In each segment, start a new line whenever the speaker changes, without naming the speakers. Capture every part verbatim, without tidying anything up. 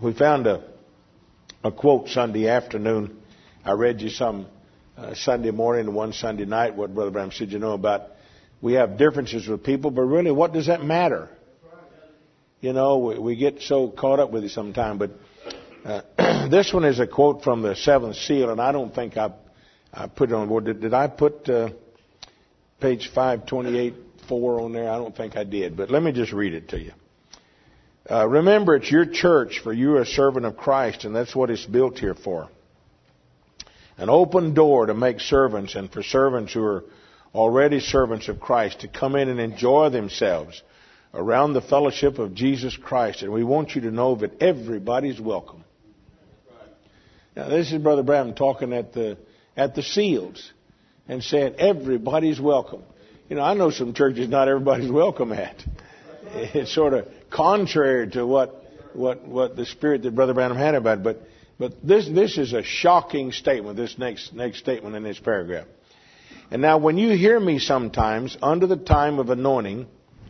we found a, a quote Sunday afternoon. I read you some uh, Sunday morning and one Sunday night, what Brother Branham said, you know, about we have differences with people, but really, what does that matter? You know, we, we get so caught up with it sometimes. But uh, this one is a quote from the Seventh Seal, and I don't think I, I put it on board. Did, did I put uh, page five twenty-eight four on there? I don't think I did, but let me just read it to you. Uh, remember, it's your church, for you are a servant of Christ, and that's what it's built here for. An open door to make servants, and for servants who are already servants of Christ to come in and enjoy themselves around the fellowship of Jesus Christ. And we want you to know that everybody's welcome. Now, this is Brother Branham talking at the at the Seals and saying everybody's welcome. You know, I know some churches not everybody's welcome at. It's sort of contrary to what what what the spirit that Brother Branham had about it. But but this this is a shocking statement. This next next statement in this paragraph. And now, when you hear me sometimes under the time of anointing,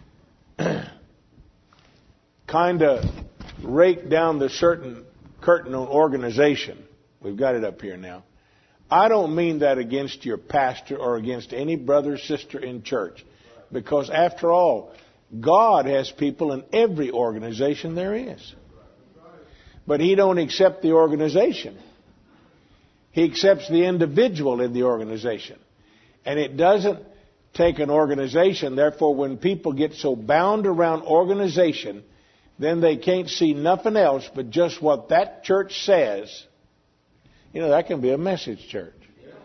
kind of rake down the certain curtain on organization. We've got it up here now. I don't mean that against your pastor or against any brother or sister in church. Because after all, God has people in every organization there is. But He don't accept the organization. He accepts the individual in the organization. And it doesn't take an organization. Therefore, when people get so bound around organization, then they can't see nothing else but just what that church says. You know, that can be a message church.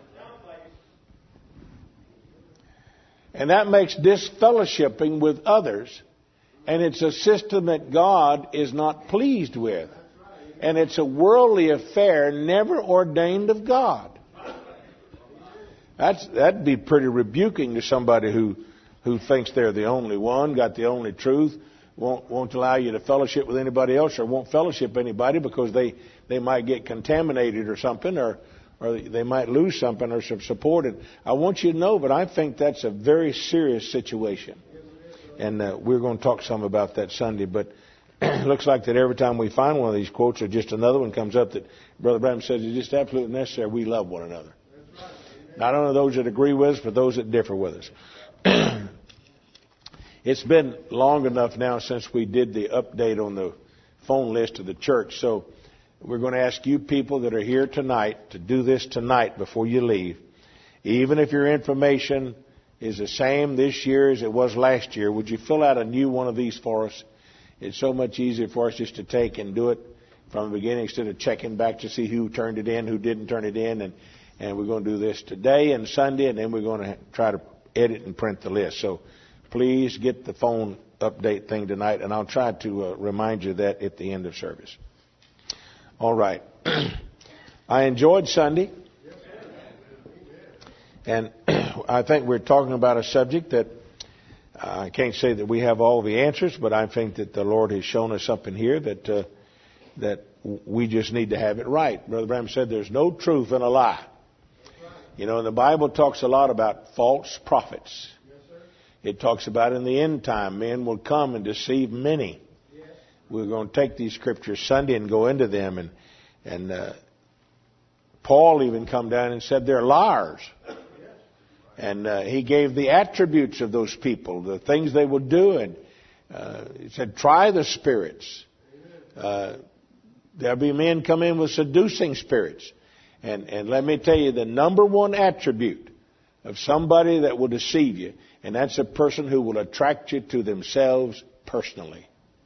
And that makes disfellowshipping with others. And it's a system that God is not pleased with. And it's a worldly affair never ordained of God. That's, that'd be pretty rebuking to somebody who, who thinks they're the only one, got the only truth, won't, won't allow you to fellowship with anybody else, or won't fellowship anybody because they, they might get contaminated or something, or, or they might lose something or some support. And I want you to know, but I think that's a very serious situation. And uh, we're going to talk some about that Sunday. But it looks like that every time we find one of these quotes or just another one comes up that Brother Branham says is just absolutely necessary, we love one another. Not only those that agree with us, but those that differ with us. It's been long enough now since we did the update on the phone list of the church. So we're going to ask you people that are here tonight to do this tonight before you leave. Even if your information is the same this year as it was last year, would you fill out a new one of these for us? It's so much easier for us just to take and do it from the beginning instead of checking back to see who turned it in, who didn't turn it in. And And we're going to do this today and Sunday, and then we're going to try to edit and print the list. So please get the phone update thing tonight, and I'll try to uh, remind you of that at the end of service. All right. I enjoyed Sunday, and I think we're talking about a subject that uh, I can't say that we have all the answers, but I think that the Lord has shown us something here that uh, that we just need to have it right. Brother Branham said there's no truth in a lie. You know, the Bible talks a lot about false prophets. Yes, it talks about in the end time, men will come and deceive many. Yes. We're going to take these scriptures Sunday and go into them. And and uh, Paul even come down and said they're liars. Yes. And uh, he gave the attributes of those people, the things they would do. And uh, he said, try the spirits. Uh, there'll be men come in with seducing spirits. And, and let me tell you, the number one attribute of somebody that will deceive you, and that's a person who will attract you to themselves personally.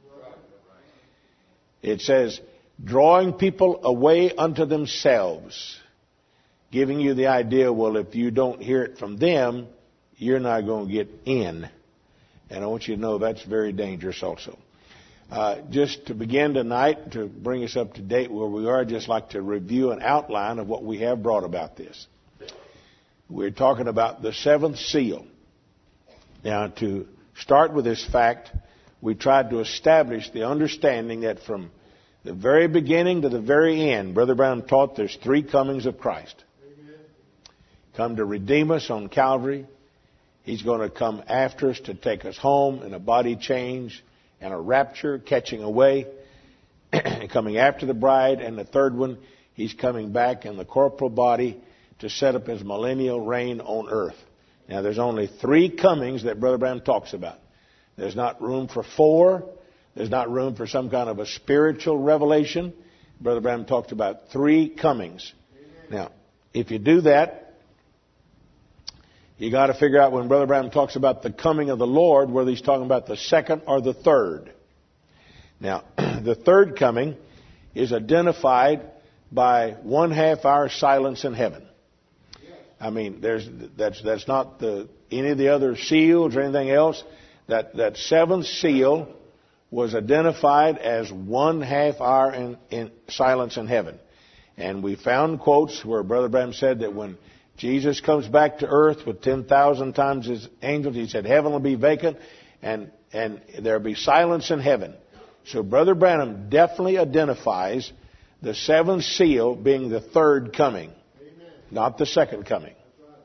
It says, drawing people away unto themselves, giving you the idea, well, if you don't hear it from them, you're not going to get in. And I want you to know that's very dangerous also. Uh, just to begin tonight, to bring us up to date where we are, I'd just like to review an outline of what we have brought about this. We're talking about the seventh seal. Now, to start with this fact, we tried to establish the understanding that from the very beginning to the very end, Brother Branham taught there's three comings of Christ. Amen. Come to redeem us on Calvary. He's going to come after us to take us home in a body change and a rapture, catching away, coming after the bride. And the third one, he's coming back in the corporal body to set up his millennial reign on earth. Now, there's only three comings that Brother Branham talks about. There's not room for four. There's not room for some kind of a spiritual revelation. Brother Branham talked about three comings. Now, if you do that, you got to figure out when Brother Branham talks about the coming of the Lord, whether he's talking about the second or the third. Now, the third coming is identified by one half hour silence in heaven. I mean, there's that's that's not the any of the other seals or anything else. That that seventh seal was identified as one half hour in, in silence in heaven. And we found quotes where Brother Branham said that when Jesus comes back to earth with ten thousand times his angels, he said heaven will be vacant and, and there will be silence in heaven. So Brother Branham definitely identifies the seventh seal being the third coming, Amen. Not the second coming.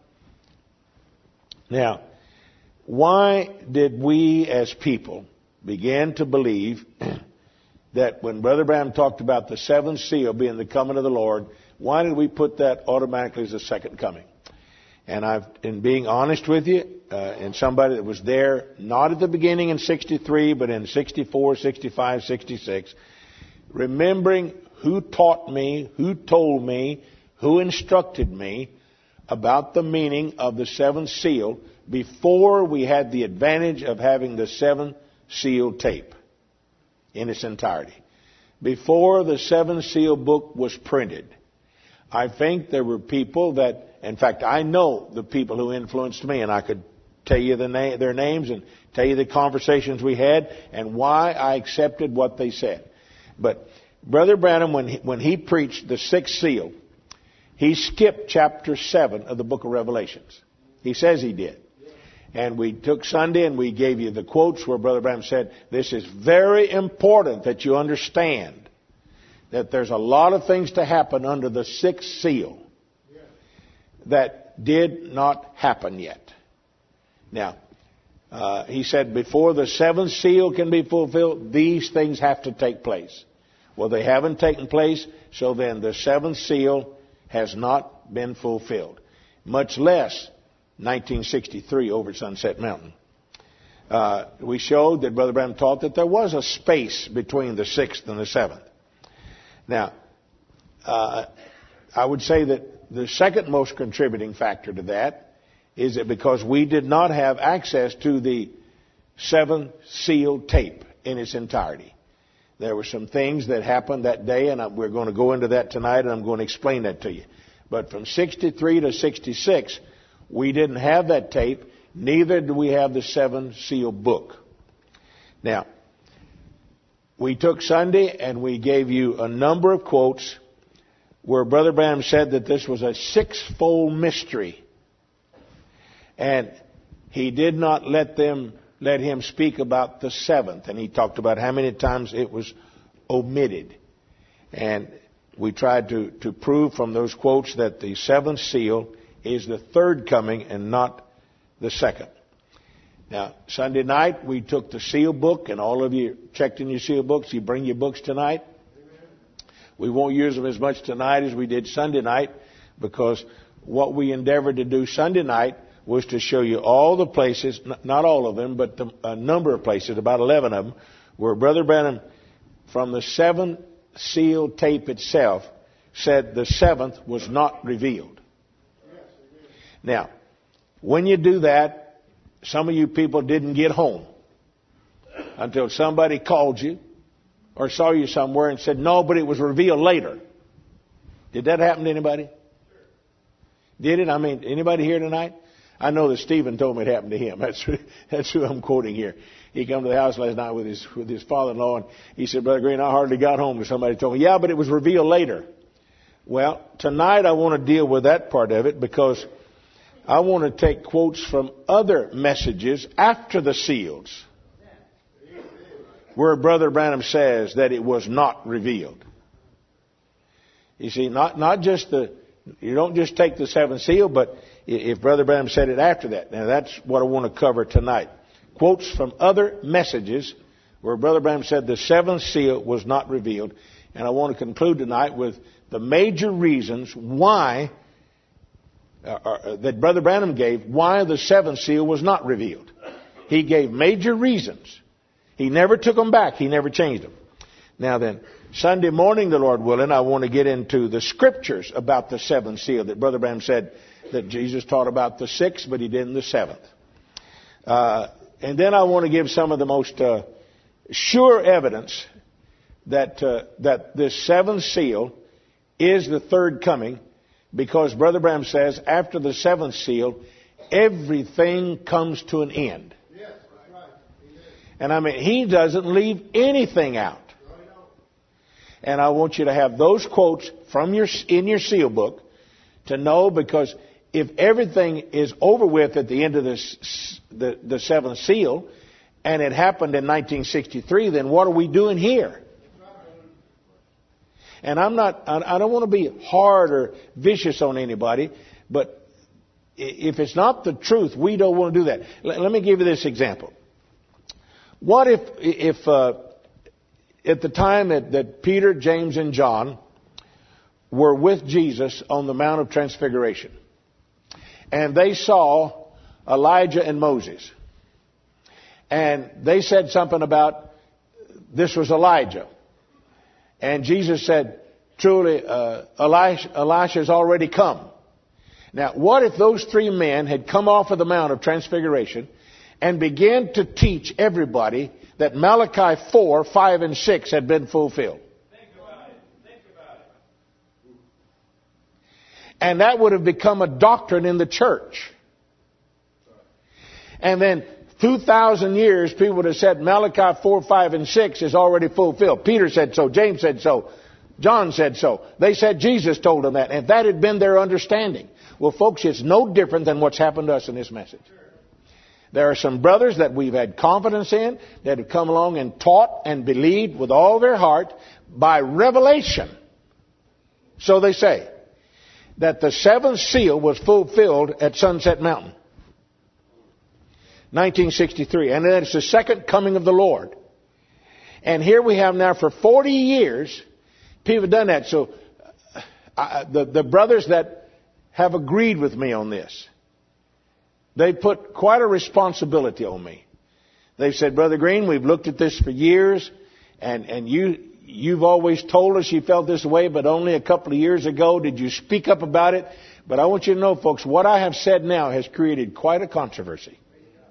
Now, why did we as people began to believe that when Brother Branham talked about the seventh seal being the coming of the Lord, why did we put that automatically as the second coming? And I've, in being honest with you, uh, and somebody that was there, not at the beginning in sixty-three, but in sixty-four, sixty-five, sixty-six, remembering who taught me, who told me, who instructed me about the meaning of the seventh seal before we had the advantage of having the seventh seal tape in its entirety. Before the seven seal book was printed, I think there were people that, in fact, I know the people who influenced me, and I could tell you the na- their names and tell you the conversations we had and why I accepted what they said. But Brother Branham, when he, when he preached the sixth seal, he skipped chapter seven of the book of Revelations. He says he did. And we took Sunday and we gave you the quotes where Brother Branham said, this is very important that you understand that there's a lot of things to happen under the sixth seal that did not happen yet. Now, uh, he said before the seventh seal can be fulfilled, these things have to take place. Well, they haven't taken place, so then the seventh seal has not been fulfilled. Much less nineteen sixty-three over at Sunset Mountain. Uh, we showed that Brother Branham taught that there was a space between the sixth and the seventh. Now, uh, I would say that the second most contributing factor to that is that because we did not have access to the seventh seal tape in its entirety. There were some things that happened that day, and we're going to go into that tonight, and I'm going to explain that to you. But from sixty-three to sixty-six, we didn't have that tape, neither do we have the seven seal book. Now, we took Sunday and we gave you a number of quotes where Brother Branham said that this was a sixfold mystery. And he did not let them let him speak about the seventh. And he talked about how many times it was omitted. And we tried to, to prove from those quotes that the seventh seal is the third coming and not the second. Now, Sunday night, we took the seal book, and all of you checked in your seal books. You bring your books tonight. We won't use them as much tonight as we did Sunday night, because what we endeavored to do Sunday night was to show you all the places, not all of them, but the, a number of places, about eleven of them, where Brother Branham, from the seventh seal tape itself, said the seventh was not revealed. Now, when you do that, some of you people didn't get home until somebody called you or saw you somewhere and said, no, but it was revealed later. Did that happen to anybody? Did it? I mean, anybody here tonight? I know that Stephen told me it happened to him. That's who, that's who I'm quoting here. He came to the house last night with his with his father-in-law, and he said, Brother Green, I hardly got home, and somebody told me, yeah, but it was revealed later. Well, tonight I want to deal with that part of it, because I want to take quotes from other messages after the seals where Brother Branham says that it was not revealed. You see, not, not just the, you don't just take the seventh seal, but if Brother Branham said it after that. Now that's what I want to cover tonight. Quotes from other messages where Brother Branham said the seventh seal was not revealed. And I want to conclude tonight with the major reasons why, uh, uh, that Brother Branham gave, why the seventh seal was not revealed. He gave major reasons. He never took them back. He never changed them. Now then, Sunday morning, the Lord willing, I want to get into the scriptures about the seventh seal that Brother Branham said that Jesus taught about the sixth, but he didn't the seventh. Uh, and then I want to give some of the most uh, sure evidence that uh, that this seventh seal is the third coming, because Brother Branham says after the seventh seal, everything comes to an end. Yes, that's right. And I mean, he doesn't leave anything out. And I want you to have those quotes from your in your seal book to know, because if everything is over with at the end of this, the, the seventh seal, and it happened in nineteen sixty-three, then what are we doing here? And I'm not, I don't want to be hard or vicious on anybody, but if it's not the truth, we don't want to do that. Let me give you this example. What if, if uh, at the time that, that Peter, James, and John were with Jesus on the Mount of Transfiguration, and they saw Elijah and Moses, and they said something about this was Elijah. And Jesus said, truly, uh, Elisha, Elisha's already come. Now, what if those three men had come off of the Mount of Transfiguration and began to teach everybody that Malachi four, five, and six had been fulfilled? Think about it. Think about it. And that would have become a doctrine in the church. And then two thousand years, people would have said Malachi four, five, and six is already fulfilled. Peter said so. James said so. John said so. They said Jesus told them that. And that had been their understanding. Well, folks, it's no different than what's happened to us in this message. There are some brothers that we've had confidence in that have come along and taught and believed with all their heart by revelation. So they say that the seventh seal was fulfilled at Sunset Mountain. nineteen sixty-three. And then it's the second coming of the Lord. And here we have now for forty years, people have done that. So uh, the, the brothers that have agreed with me on this, they put quite a responsibility on me. They've said, Brother Green, we've looked at this for years, and, and you, you've always told us you felt this way, but only a couple of years ago did you speak up about it. But I want you to know, folks, what I have said now has created quite a controversy.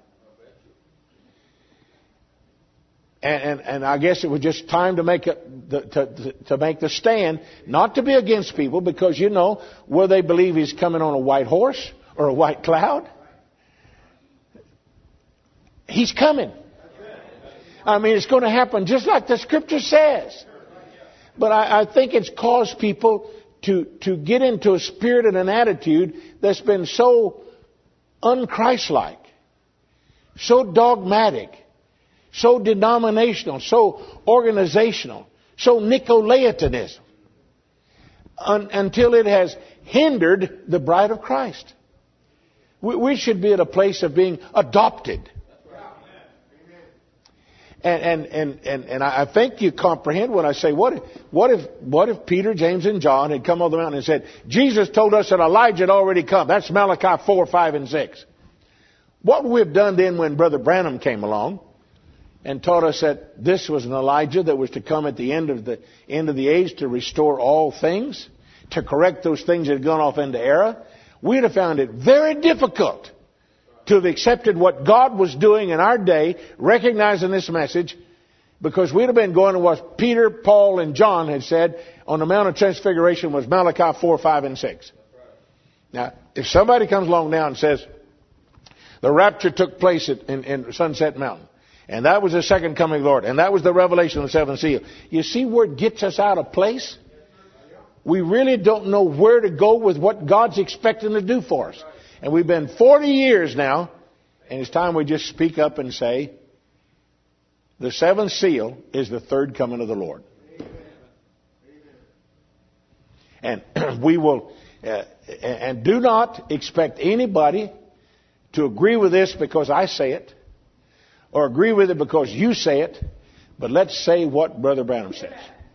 And, and, and I guess it was just time to make a, the, to, to make the stand, not to be against people, because, you know, will they believe he's coming on a white horse or a white cloud? He's coming. I mean, it's going to happen just like the Scripture says. But I, I think it's caused people to, to get into a spirit and an attitude that's been so un-Christ-like, so dogmatic, so denominational, so organizational, so Nicolaitanism, un, until it has hindered the bride of Christ. We, we should be at a place of being adopted. And, and, and, and, and I think you comprehend when I say, what if, what if, what if Peter, James, and John had come on the mountain and said, Jesus told us that Elijah had already come. That's Malachi four, five, and six. What would we have done then when Brother Branham came along and taught us that this was an Elijah that was to come at the end of the end of the age to restore all things, to correct those things that had gone off into error? We'd have found it very difficult to have accepted what God was doing in our day, recognizing this message, because we'd have been going to what Peter, Paul, and John had said on the Mount of Transfiguration was Malachi four, five, and six. Now, if somebody comes along now and says the rapture took place at, in, in Sunset Mountain, and that was the second coming of the Lord, and that was the revelation of the seventh seal, you see where it gets us out of place? We really don't know where to go with what God's expecting to do for us. And we've been forty years now, and it's time we just speak up and say, the seventh seal is the third coming of the Lord. Amen. And we will, uh, and do not expect anybody to agree with this because I say it, or agree with it because you say it. But let's say what Brother Branham says.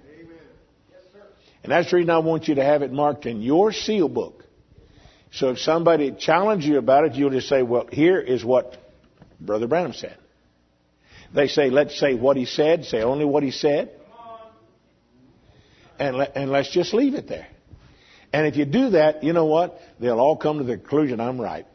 And that's the reason I want you to have it marked in your seal book. So if somebody challenges you about it, you'll just say, well, here is what Brother Branham said. They say, let's say what he said. Say only what he said. And, let, and let's just leave it there. And if you do that, you know what? They'll all come to the conclusion I'm right.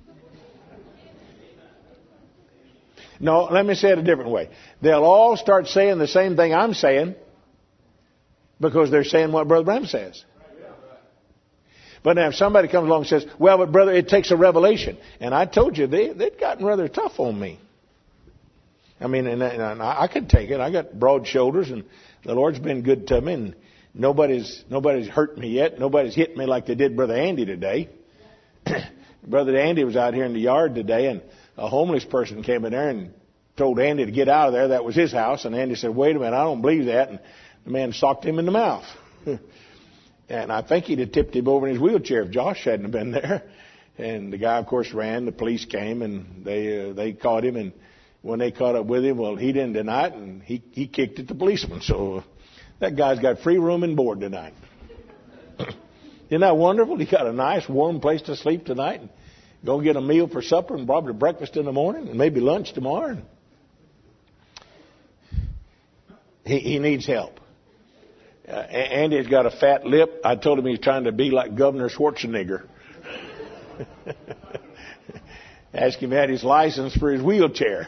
No, let me say it a different way. They'll all start saying the same thing I'm saying because they're saying what Brother Branham says. But now if somebody comes along and says, well, but brother, it takes a revelation. And I told you, they, they'd gotten rather tough on me. I mean, and, and I could take it. I got broad shoulders, and the Lord's been good to me, and nobody's nobody's hurt me yet. Nobody's hit me like they did Brother Andy today. Brother Andy was out here in the yard today, and a homeless person came in there and told Andy to get out of there. That was his house. And Andy said, wait a minute, I don't believe that. And the man socked him in the mouth. And I think he'd have tipped him over in his wheelchair if Josh hadn't been there. And the guy, of course, ran. The police came, and they uh, they caught him. And when they caught up with him, well, he didn't deny it, and he, he kicked at the policeman. So uh, that guy's got free room and board tonight. Isn't that wonderful? He got a nice, warm place to sleep tonight. And go get a meal for supper and probably breakfast in the morning and maybe lunch tomorrow. He, he needs help. Uh, Andy's got a fat lip. I told him he's trying to be like Governor Schwarzenegger. Ask him had his license for his wheelchair.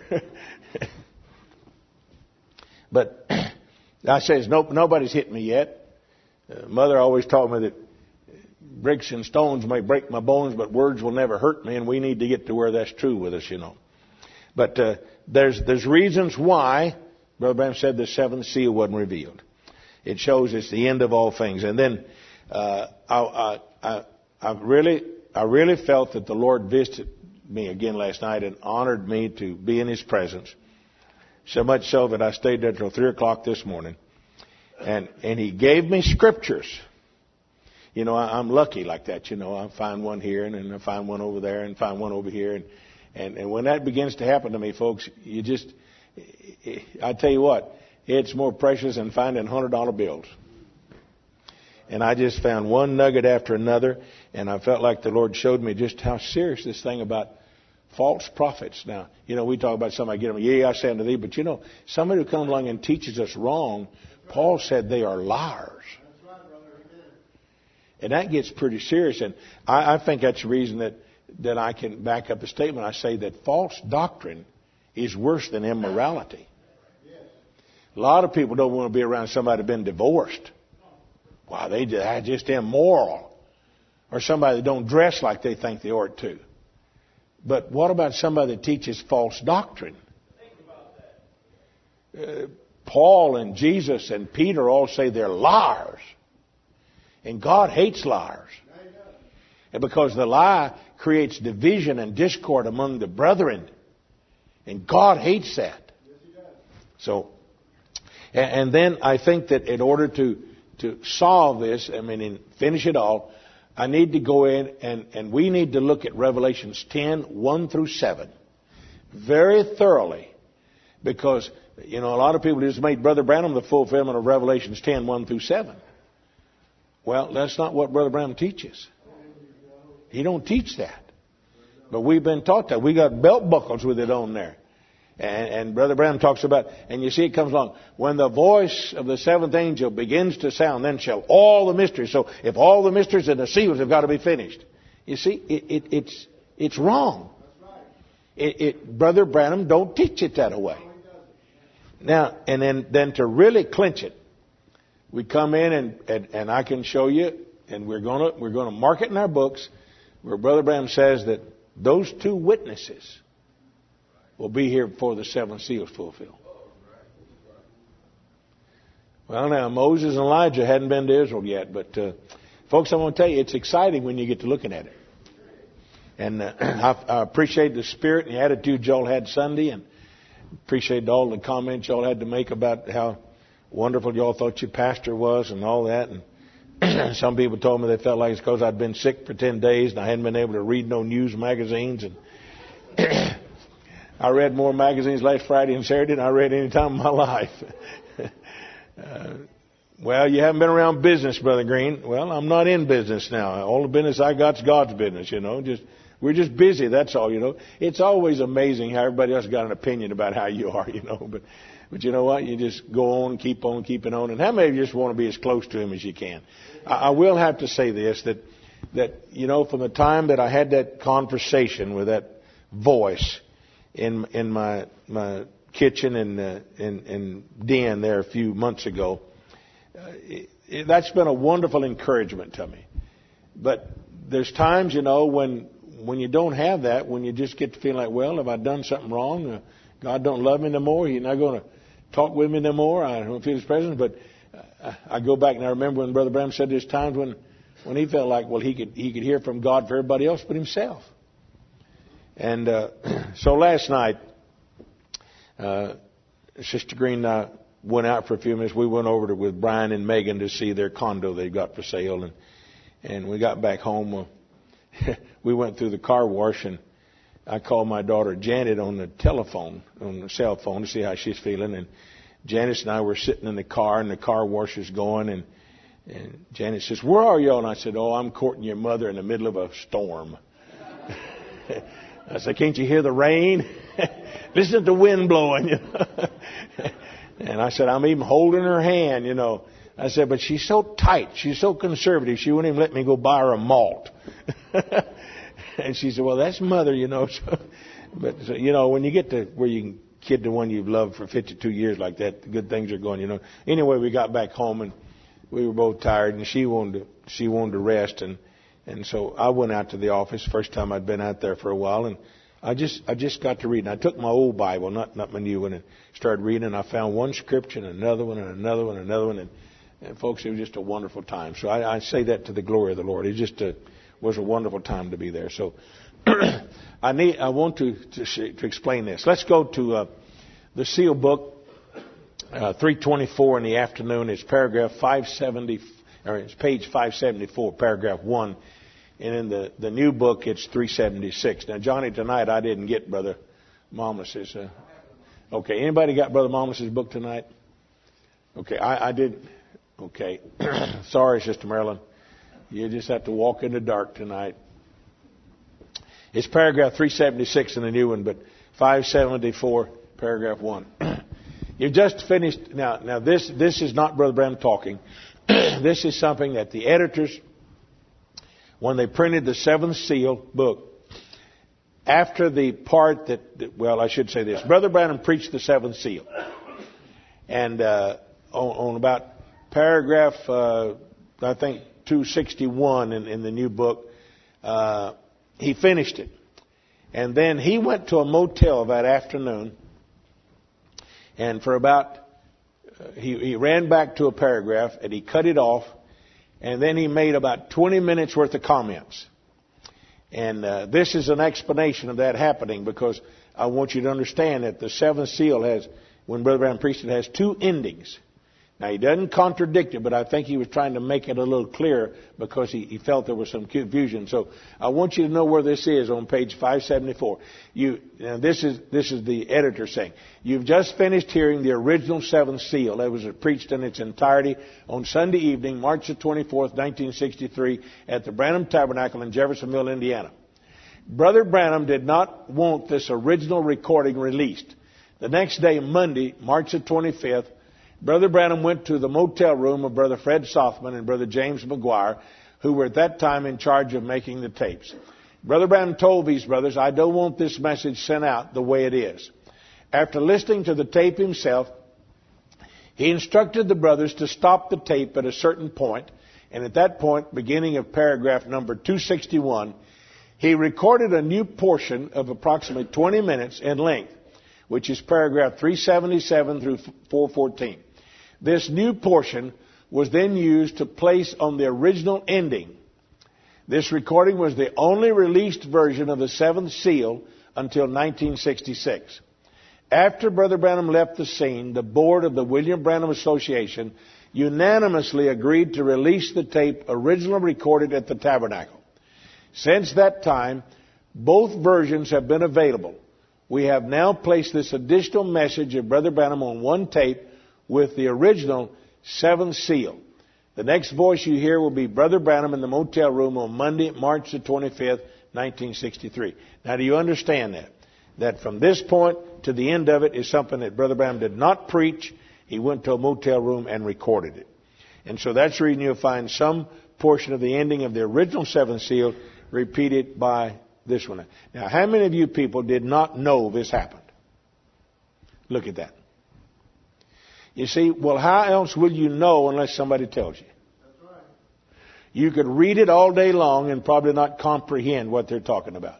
But I says, nope, nobody's hit me yet. Uh, Mother always taught me that bricks and stones may break my bones, but words will never hurt me, and we need to get to where that's true with us, you know. But uh, there's there's reasons why Brother Branham said the seventh seal wasn't revealed. It shows it's the end of all things. And then uh, I, I, I really I really felt that the Lord visited me again last night and honored me to be in His presence. So much so that I stayed there till three o'clock this morning, and and He gave me scriptures. You know, I'm lucky like that. You know, I find one here, and then I find one over there, and find one over here. And, and, and when that begins to happen to me, folks, you just, I tell you what, it's more precious than finding one hundred dollar bills. And I just found one nugget after another, and I felt like the Lord showed me just how serious this thing about false prophets. Now, you know, we talk about somebody getting them, yeah, I say unto thee, but you know, somebody who comes along and teaches us wrong, Paul said they are liars. And that gets pretty serious. And I, I think that's the reason that, that I can back up the statement. I say that false doctrine is worse than immorality. A lot of people don't want to be around somebody who's been divorced. Wow, they are just immoral. Or somebody that don't dress like they think they ought to. But what about somebody that teaches false doctrine? Uh, Paul and Jesus and Peter all say they're liars. And God hates liars. And because the lie creates division and discord among the brethren. And God hates that. So, and then I think that in order to, to solve this, I mean, and finish it all, I need to go in and, and we need to look at Revelations ten, one through seven. Very thoroughly. Because, you know, a lot of people just made Brother Branham the fulfillment of Revelations ten, one through seven. Well, that's not what Brother Branham teaches. He don't teach that. But we've been taught that. We got belt buckles with it on there. And, and Brother Branham talks about, and you see it comes along, when the voice of the seventh angel begins to sound, then shall all the mysteries. So if all the mysteries and the seals have got to be finished. You see, it, it, it's it's wrong. It, it, Brother Branham don't teach it that way. Now, and then, then to really clinch it, we come in and, and, and I can show you, and we're gonna we're gonna mark it in our books, where Brother Branham says that those two witnesses will be here before the seven seals fulfilled. Well, now Moses and Elijah hadn't been to Israel yet, but uh, folks, I'm going to tell you, it's exciting when you get to looking at it. And uh, I, I appreciate the spirit and the attitude y'all had Sunday, and appreciate all the comments y'all had to make about how wonderful y'all thought your pastor was and all that. And some people told me they felt like it's because I'd been sick for ten days and I hadn't been able to read no news magazines. And I read more magazines last Friday and Saturday than I read any time in my life. uh, well, you haven't been around business, Brother Green. Well, I'm not in business now. All the business I got's God's business, you know. Just we're just busy, that's all, you know. It's always amazing how everybody else got an opinion about how you are, you know. But but you know what? You just go on, keep on, keeping on. And how many of you just want to be as close to Him as you can? I, I will have to say this, that, that, you know, from the time that I had that conversation with that voice in in my my kitchen and uh, in, in den there a few months ago, uh, it, it, that's been a wonderful encouragement to me. But there's times, you know, when when you don't have that, when you just get to feel like, well, have I done something wrong? Uh, God don't love me no more. He's not going to talk with me no more. I don't feel His presence. But uh, I go back and I remember when Brother Branham said there's times when when he felt like, well, he could he could hear from God for everybody else but himself. And uh, so last night, uh, Sister Green and I went out for a few minutes. We went over to, with Brian and Megan to see their condo they've got for sale. And, and we got back home. Uh, we went through the car wash, and I called my daughter Janet on the telephone, on the cell phone, to see how she's feeling. And Janice and I were sitting in the car, and the car wash is going. And, and Janet says, "Where are you?" And I said, "Oh, I'm courting your mother in the middle of a storm." I said, "Can't you hear the rain? Listen to the wind blowing." You know? And I said, "I'm even holding her hand, you know." I said, "But she's so tight. She's so conservative. She wouldn't even let me go buy her a malt." And she said, "Well, that's Mother, you know." So, but, so, you know, when you get to where you can kid the one you've loved for fifty-two years like that, the good things are going, you know. Anyway, we got back home, and we were both tired, and she wanted to, she wanted to rest. And And so I went out to the office, first time I'd been out there for a while, and I just I just got to reading. I took my old Bible, not not my new one, and started reading, and I found one scripture and another one and another one and another one, and, and folks, it was just a wonderful time. So I, I say that to the glory of the Lord. It just a, was a wonderful time to be there. So I need I want to to, to explain this. Let's go to uh, the seal book, uh, three twenty-four in the afternoon. It's paragraph five seventy, or it's page five seventy-four, paragraph one. And in the, the new book, it's three seventy-six. Now, Johnny, tonight I didn't get Brother Mamas's. Uh, okay, anybody got Brother Mamas's book tonight? Okay, I, I did. Okay, sorry, Sister Marilyn. You just have to walk in the dark tonight. It's paragraph three seventy-six in the new one, but five seventy-four, paragraph one. You've just finished. Now, now this this is not Brother Branham talking. This is something that the editors, when they printed the seventh seal book, after the part that, well, I should say this. Brother Branham preached the seventh seal. And uh, on, on about paragraph, uh, I think, two sixty-one in, in the new book, uh, he finished it. And then he went to a motel that afternoon, and for about, uh, he, he ran back to a paragraph, and he cut it off. And then he made about twenty minutes worth of comments. And uh, this is an explanation of that happening, because I want you to understand that the seventh seal has, when Brother Branham preached it, has two endings. Now, he doesn't contradict it, but I think he was trying to make it a little clearer because he, he felt there was some confusion. So I want you to know where this is on page five seventy-four. You, now this is this is the editor saying, "You've just finished hearing the original seventh seal. It was preached in its entirety on Sunday evening, March the twenty-fourth, nineteen sixty-three, at the Branham Tabernacle in Jeffersonville, Indiana. Brother Branham did not want this original recording released. The next day, Monday, March the twenty-fifth, Brother Branham went to the motel room of Brother Fred Sothman and Brother James McGuire, who were at that time in charge of making the tapes. Brother Branham told these brothers, 'I don't want this message sent out the way it is.' After listening to the tape himself, he instructed the brothers to stop the tape at a certain point, and at that point, beginning of paragraph number two sixty-one, he recorded a new portion of approximately twenty minutes in length, which is paragraph three seventy-seven through four fourteen. This new portion was then used to place on the original ending. This recording was the only released version of the seventh seal until nineteen sixty-six. After Brother Branham left the scene, the board of the William Branham Association unanimously agreed to release the tape originally recorded at the Tabernacle. Since that time, both versions have been available. We have now placed this additional message of Brother Branham on one tape with the original seventh seal. The next voice you hear will be Brother Branham in the motel room on Monday, March the twenty-fifth, nineteen sixty-three. Now, do you understand that? That from this point to the end of it is something that Brother Branham did not preach. He went to a motel room and recorded it. And so that's the reason you'll find some portion of the ending of the original seventh seal repeated by this one. Now, how many of you people did not know this happened? Look at that. You see, well, how else will you know unless somebody tells you? That's right. You could read it all day long and probably not comprehend what they're talking about.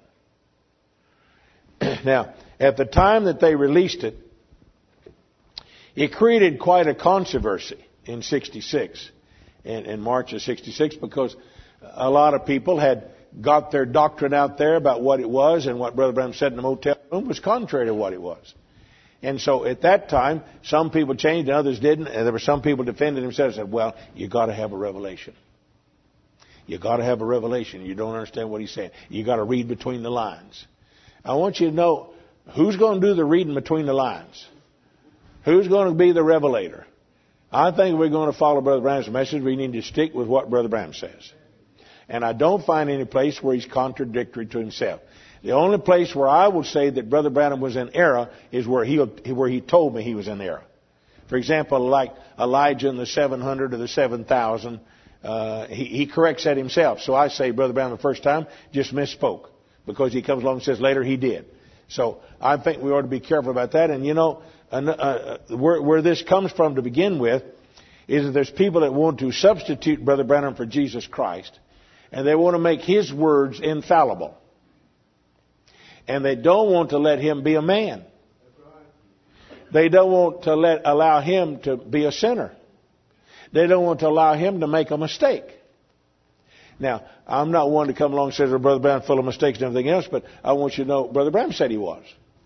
Now, at the time that they released it, it created quite a controversy in sixty-six, in, in March of sixty-six, because a lot of people had got their doctrine out there about what it was, and what Brother Branham said in the motel room was contrary to what it was. And so at that time, some people changed and others didn't, and there were some people defending themselves and said, well, you got to have a revelation. You got to have a revelation. You don't understand what he's saying. You got to read between the lines. I want you to know who's going to do the reading between the lines. Who's going to be the revelator? I think we're going to follow Brother Branham's message. We need to stick with what Brother Branham says. And I don't find any place where he's contradictory to himself. The only place where I would say that Brother Branham was in error is where he where he told me he was in error. For example, like Elijah and the seven hundred or the seven thousand, uh, he, he corrects that himself. So I say Brother Branham the first time just misspoke, because he comes along and says later he did. So I think we ought to be careful about that. And you know, uh, uh, where, where this comes from to begin with is that there's people that want to substitute Brother Branham for Jesus Christ, and they want to make his words infallible. And they don't want to let him be a man. They don't want to let allow him to be a sinner. They don't want to allow him to make a mistake. Now, I'm not one to come along and say, well, Brother Branham full of mistakes and everything else, but I want you to know Brother Branham said he was.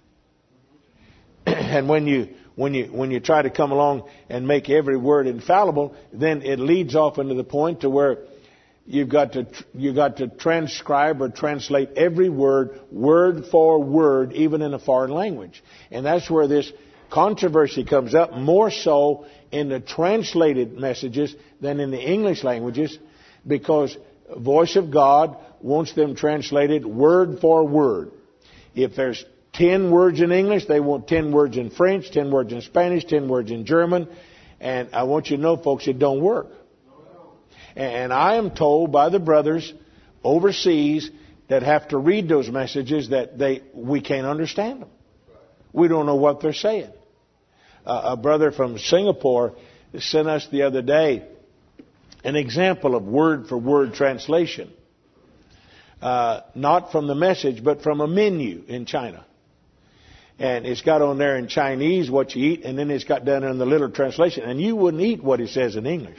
And when you when you when you try to come along and make every word infallible, then it leads off into the point to where You've got to you got to transcribe or translate every word, word for word, even in a foreign language. And that's where this controversy comes up, more so in the translated messages than in the English languages, because Voice of God wants them translated word for word. If there's ten words in English, they want ten words in French, ten words in Spanish, ten words in German. And I want you to know, folks, it don't work. And I am told by the brothers overseas that have to read those messages that they we can't understand them. We don't know what they're saying. Uh, a brother from Singapore sent us the other day an example of word-for-word translation. Uh, not from the message, but from a menu in China. And it's got on there in Chinese what you eat, and then it's got down there in the literal translation. And you wouldn't eat what it says in English.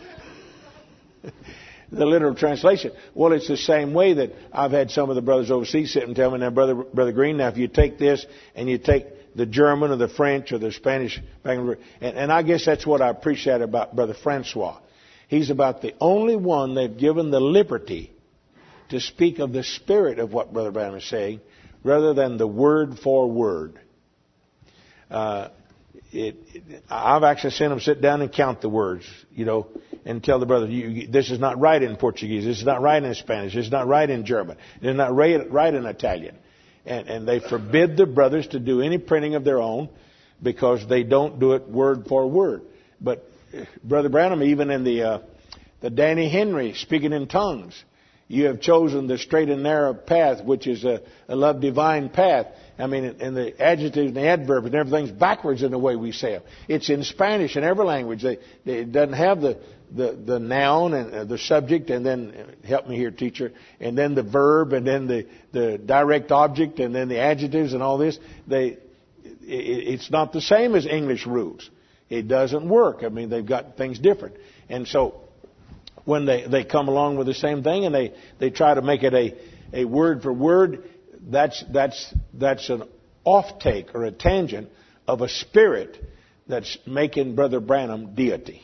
The literal translation. Well, it's the same way that I've had some of the brothers overseas sit and tell me, now, Brother, Brother Green, now if you take this and you take the German or the French or the Spanish, and, and I guess that's what I appreciate about Brother Francois. He's about the only one they've given the liberty to speak of the spirit of what Brother Branham is saying, rather than the word for word. Uh, it, it, I've actually seen them sit down and count the words, you know, and tell the brother, you, this is not right in Portuguese, this is not right in Spanish, this is not right in German, this is not right, right in Italian. And, and they forbid the brothers to do any printing of their own because they don't do it word for word. But Brother Branham, even in the uh, the Danny Henry, speaking in tongues, you have chosen the straight and narrow path, which is a, a love divine path. I mean, and the adjectives and the adverbs and everything's backwards in the way we say them. It's in Spanish in every language. They, they, it doesn't have the, the, the noun and uh, the subject, and then, help me here, teacher, and then the verb, and then the, the direct object, and then the adjectives and all this. They, it, it's not the same as English rules. It doesn't work. I mean, they've got things different. And so when they, they come along with the same thing and they, they try to make it a, a word for word, that's, that's, that's an off-take or a tangent of a spirit that's making Brother Branham deity.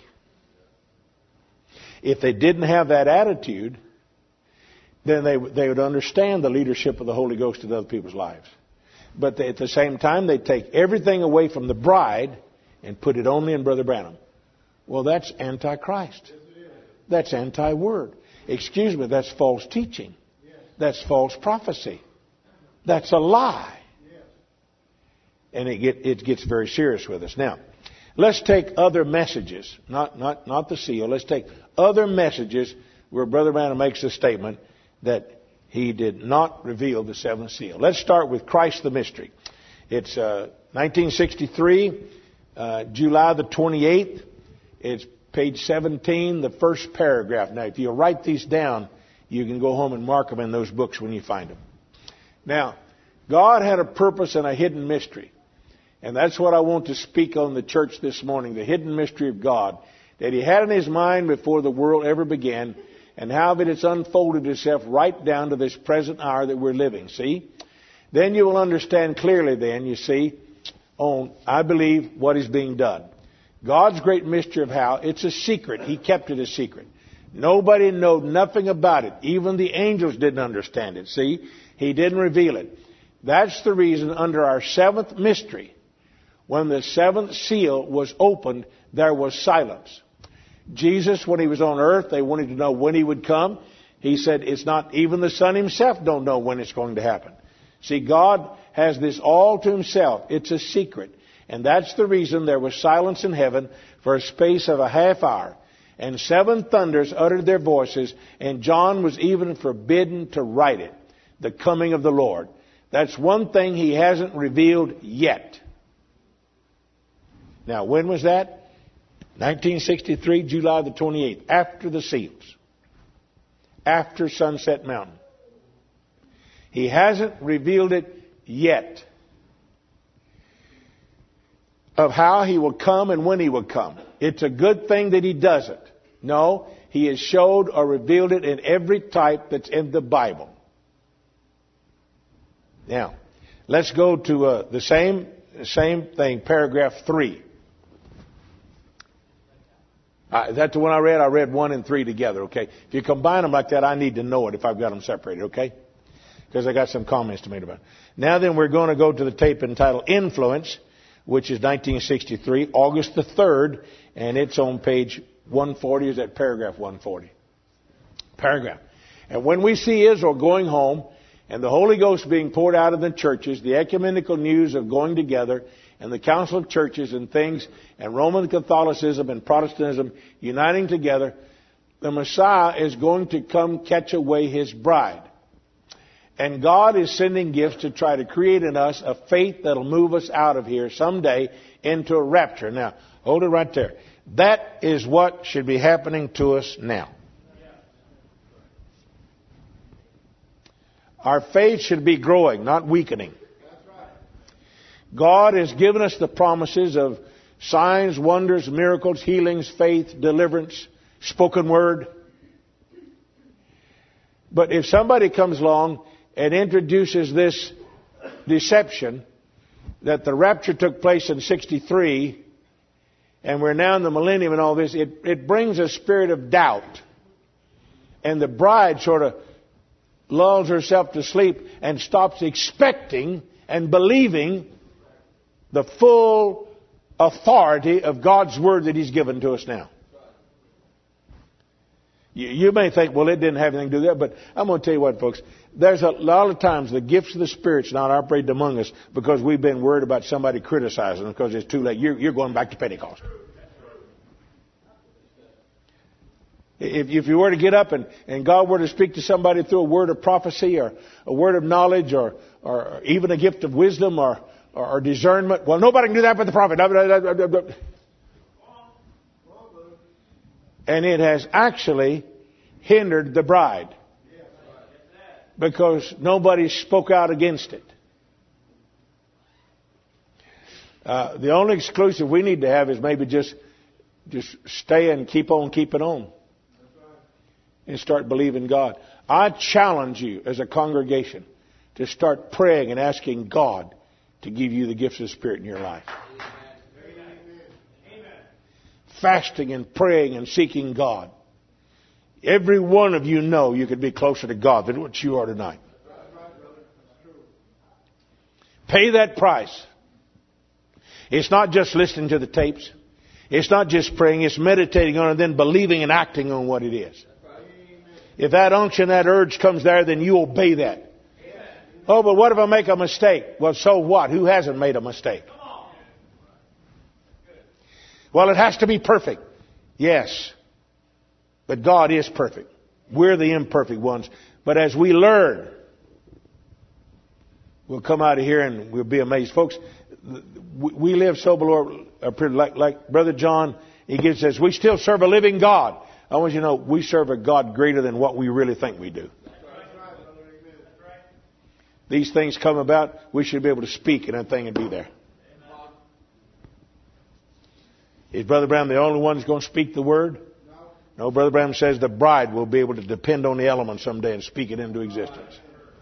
If they didn't have that attitude, then they, they would understand the leadership of the Holy Ghost in other people's lives. But they, at the same time, they take everything away from the bride and put it only in Brother Branham. Well, that's anti-Christ. That's anti-word. Excuse me, that's false teaching. That's false prophecy. That's a lie. And it, get, it gets very serious with us. Now, let's take other messages, not, not, not the seal. Let's take other messages where Brother Branham makes a statement that he did not reveal the seventh seal. Let's start with Christ the Mystery. It's uh, nineteen sixty-three, uh, July the twenty-eighth. It's page seventeen, the first paragraph. Now, if you write these down, you can go home and mark them in those books when you find them. Now, God had a purpose and a hidden mystery. And that's what I want to speak on the church this morning, the hidden mystery of God that He had in His mind before the world ever began, and how that it's unfolded itself right down to this present hour that we're living. See? Then you will understand clearly then, you see, on, I believe, what is being done. God's great mystery of how, it's a secret. He kept it a secret. Nobody knew nothing about it. Even the angels didn't understand it. See? He didn't reveal it. That's the reason under our seventh mystery, when the seventh seal was opened, there was silence. Jesus, when He was on earth, they wanted to know when He would come. He said, it's not, even the Son Himself don't know when it's going to happen. See, God has this all to Himself. It's a secret. And that's the reason there was silence in heaven for a space of a half hour. And seven thunders uttered their voices, and John was even forbidden to write it. The coming of the Lord. That's one thing He hasn't revealed yet. Now, when was that? nineteen sixty-three, July the twenty-eighth, after the seals. After Sunset Mountain. He hasn't revealed it yet. Of how He will come and when He will come. It's a good thing that He does it. No, He has showed or revealed it in every type that's in the Bible. Now, let's go to uh, the same same thing, paragraph three. Uh, is that the one I read? I read one and three together, okay? If you combine them like that, I need to know it if I've got them separated, okay? Because I got some comments to make about it. Now then, we're going to go to the tape entitled Influence, which is nineteen sixty-three, August the third, and it's on page one forty. Is that paragraph one forty? Paragraph. And when we see Israel going home, and the Holy Ghost being poured out of the churches, the ecumenical news of going together, and the council of churches and things, and Roman Catholicism and Protestantism uniting together, the Messiah is going to come catch away His bride. And God is sending gifts to try to create in us a faith that'll move us out of here someday into a rapture. Now, hold it right there. That is what should be happening to us now. Our faith should be growing, not weakening. God has given us the promises of signs, wonders, miracles, healings, faith, deliverance, spoken word. But if somebody comes along and introduces this deception that the rapture took place in sixty-three and we're now in the millennium and all this, it, it brings a spirit of doubt. And the bride sort of lulls herself to sleep and stops expecting and believing the full authority of God's Word that He's given to us now. You, you may think, well, it didn't have anything to do with that, but I'm going to tell you what, folks. There's a lot of times the gifts of the Spirit's not operated among us because we've been worried about somebody criticizing them because it's too late. You're, you're going back to Pentecost. If, if you were to get up and, and God were to speak to somebody through a word of prophecy or a word of knowledge or, or even a gift of wisdom or, or, or discernment, well, nobody can do that but the prophet. And it has actually hindered the bride because nobody spoke out against it. Uh, the only exclusive we need to have is maybe just, just stay and keep on keeping on. And start believing God. I challenge you as a congregation to start praying and asking God to give you the gifts of the Spirit in your life. Amen. Fasting and praying and seeking God. Every one of you know you could be closer to God than what you are tonight. Pay that price. It's not just listening to the tapes. It's not just praying. It's meditating on it and then believing and acting on what it is. If that unction, that urge comes there, then you obey that. Oh, but what if I make a mistake? Well, so what? Who hasn't made a mistake? Well, it has to be perfect. Yes. But God is perfect. We're the imperfect ones. But as we learn, we'll come out of here and we'll be amazed. Folks, we live so below, like, like Brother John, he gives us, we still serve a living God. I want you to know, we serve a God greater than what we really think we do. These things come about, we should be able to speak and that thing would be there. Is Brother Branham the only one who's going to speak the word? No, Brother Branham says the bride will be able to depend on the elements someday and speak it into existence.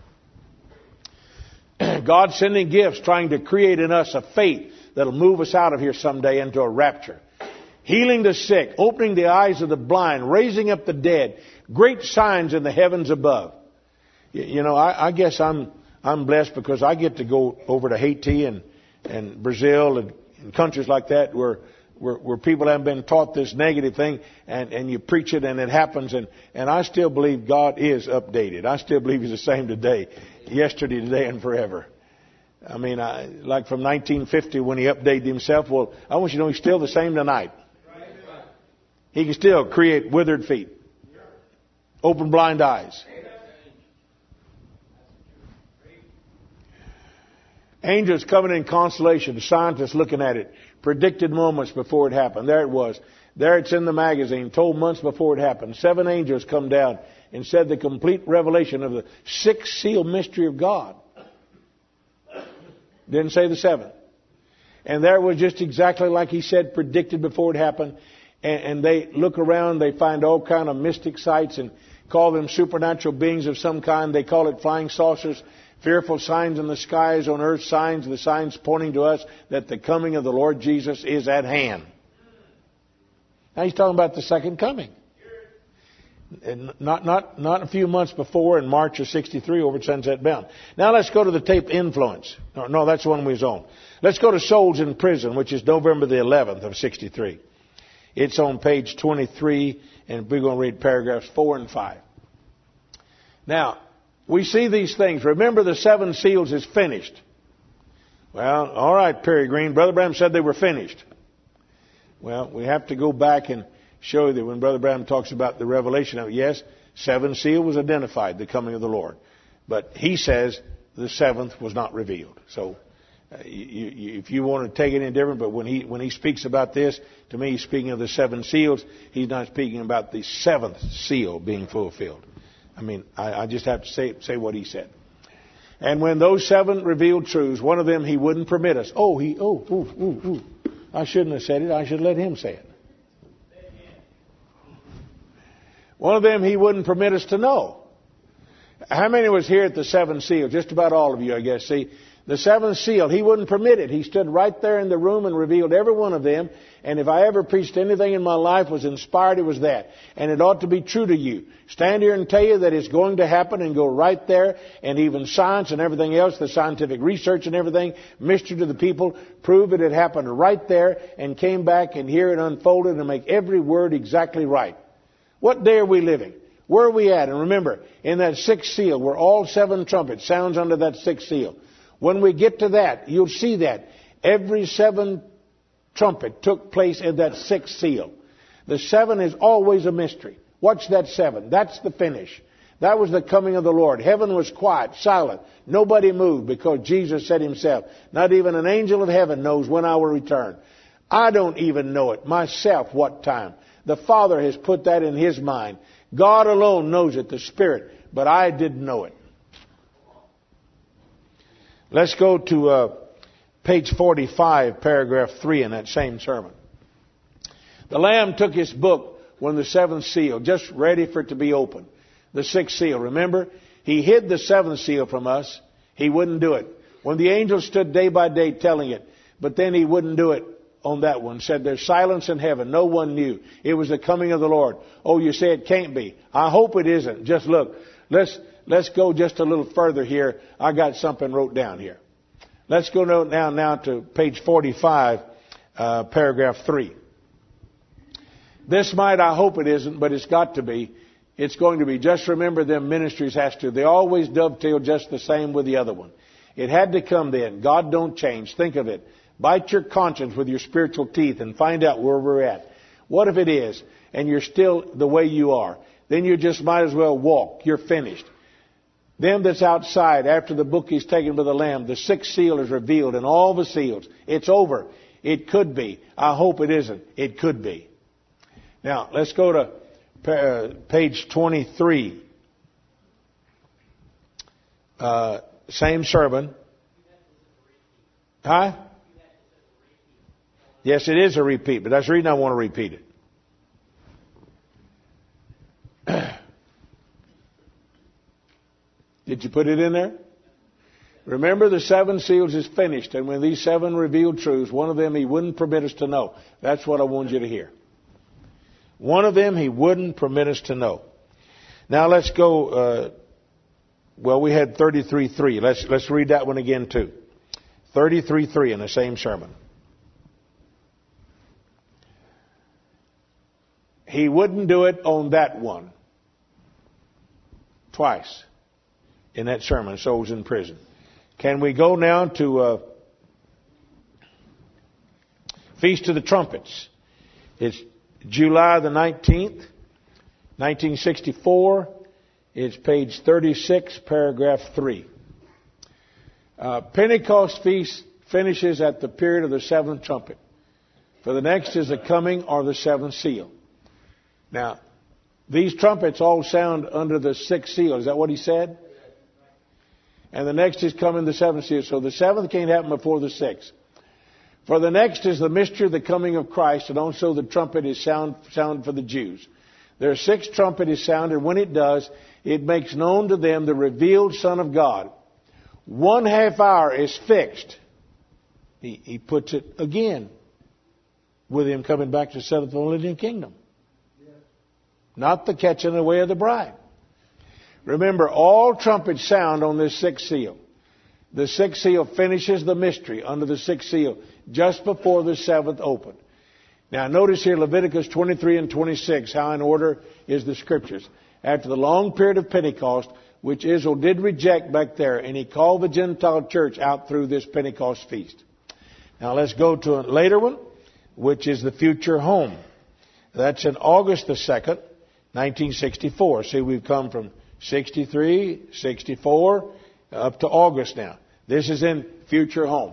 God's sending gifts, trying to create in us a faith that'll move us out of here someday into a rapture. Healing the sick, opening the eyes of the blind, raising up the dead, great signs in the heavens above. You know, I, I guess I'm I'm blessed because I get to go over to Haiti and, and Brazil and, and countries like that where, where where people haven't been taught this negative thing, and, and you preach it and it happens, and, and I still believe God is updated. I still believe He's the same today, yesterday, today, and forever. I mean, I, like from nineteen fifty when He updated Himself, well, I want you to know He's still the same tonight. He can still create withered feet, open blind eyes. Angels coming in constellation, scientists looking at it, predicted moments before it happened. There it was. There it's in the magazine, told months before it happened. Seven angels come down and said the complete revelation of the sixth seal mystery of God. Didn't say the seventh. And there it was just exactly like He said, predicted before it happened. And, and they look around, they find all kind of mystic sights and call them supernatural beings of some kind. They call it flying saucers, fearful signs in the skies, on earth signs, the signs pointing to us that the coming of the Lord Jesus is at hand. Now He's talking about the second coming. And not, not, not a few months before, in March of sixty-three over at Sunset Bound. Now let's go to the tape Influence. No, no, that's the one we was on. Let's go to Souls in Prison, which is November the eleventh of sixty-three. It's on page twenty-three, and we're going to read paragraphs four and five. Now, we see these things. Remember, the seven seals is finished. Well, all right, Perry Green. Brother Branham said they were finished. Well, we have to go back and show you that when Brother Branham talks about the revelation of it, yes, seven seal was identified, the coming of the Lord. But he says the seventh was not revealed. So uh, you, you, if you want to take it any different, but when he when he speaks about this, to me he's speaking of the seven seals. He's not speaking about the seventh seal being fulfilled. I mean, I, I just have to say say what he said. And when those seven revealed truths, one of them He wouldn't permit us. Oh, he, oh, ooh, ooh, ooh. I shouldn't have said it. I should let him say it. One of them He wouldn't permit us to know. How many was here at the seventh seal? Just about all of you, I guess. See, the seventh seal, He wouldn't permit it. He stood right there in the room and revealed every one of them. And if I ever preached anything in my life was inspired, it was that. And it ought to be true to you. Stand here and tell you that it's going to happen and go right there. And even science and everything else, the scientific research and everything, mystery to the people, prove it had happened right there and came back and here it unfolded and make every word exactly right. What day are we living? Where are we at? And remember, in that sixth seal, where all seven trumpets sounds under that sixth seal. When we get to that, you'll see that every seven trumpet took place in that sixth seal. The seven is always a mystery. Watch that seven. That's the finish. That was the coming of the Lord. Heaven was quiet, silent. Nobody moved because Jesus said Himself, not even an angel of heaven knows when I will return. I don't even know it myself what time. The Father has put that in His mind. God alone knows it, the Spirit, but I didn't know it. Let's go to uh, page forty-five, paragraph three in that same sermon. The Lamb took His book when the seventh seal, just ready for it to be opened. The sixth seal, remember? He hid the seventh seal from us. He wouldn't do it. When the angels stood day by day telling it, but then He wouldn't do it on that one. Said there's silence in heaven. No one knew. It was the coming of the Lord. Oh, you say it can't be. I hope it isn't. Just look. Let's, let's go just a little further here. I got something wrote down here. Let's go now, now to page forty-five, uh, paragraph three. This might, I hope it isn't, but it's got to be. It's going to be. Just remember them ministries has to. They always dovetail just the same with the other one. It had to come then. God don't change. Think of it. Bite your conscience with your spiritual teeth and find out where we're at. What if it is, and you're still the way you are? Then you just might as well walk. You're finished. Them that's outside, after the book is taken by the Lamb, the sixth seal is revealed and all the seals. It's over. It could be. I hope it isn't. It could be. Now, let's go to uh, page twenty-three. Uh, same sermon. Huh? Yes, it is a repeat, but that's the reason I want to repeat it. Did you put it in there? Remember, the seven seals is finished, and when these seven revealed truths, one of them He wouldn't permit us to know. That's what I want you to hear. One of them He wouldn't permit us to know. Now let's go. Uh, well, we had thirty-three three. Let's let's read that one again too. thirty-three three in the same sermon. He wouldn't do it on that one. Twice. In that sermon, souls in prison. Can we go now to uh, Feast of the Trumpets? It's July the nineteenth, nineteen sixty-four. It's page thirty-six, paragraph three. Uh, Pentecost feast finishes at the period of the seventh trumpet. For the next is the coming or the seventh seal. Now, these trumpets all sound under the sixth seal. Is that what he said? And the next is coming the seventh seal. So the seventh can't happen before the sixth. For the next is the mystery of the coming of Christ, and also the trumpet is sound, sound for the Jews. Their sixth trumpet is sounded. When it does, it makes known to them the revealed Son of God. One half hour is fixed. He, he puts it again with Him coming back to set up the millennial kingdom. Not the catching away of the bride. Remember, all trumpets sound on this sixth seal. The sixth seal finishes the mystery under the sixth seal just before the seventh opened. Now notice here Leviticus twenty-three and twenty-six, how in order is the Scriptures. After the long period of Pentecost, which Israel did reject back there, and He called the Gentile church out through this Pentecost feast. Now let's go to a later one, which is the future home. That's in August the second, nineteen sixty-four. See, we've come from sixty-three, sixty-four, up to August now. This is in future home.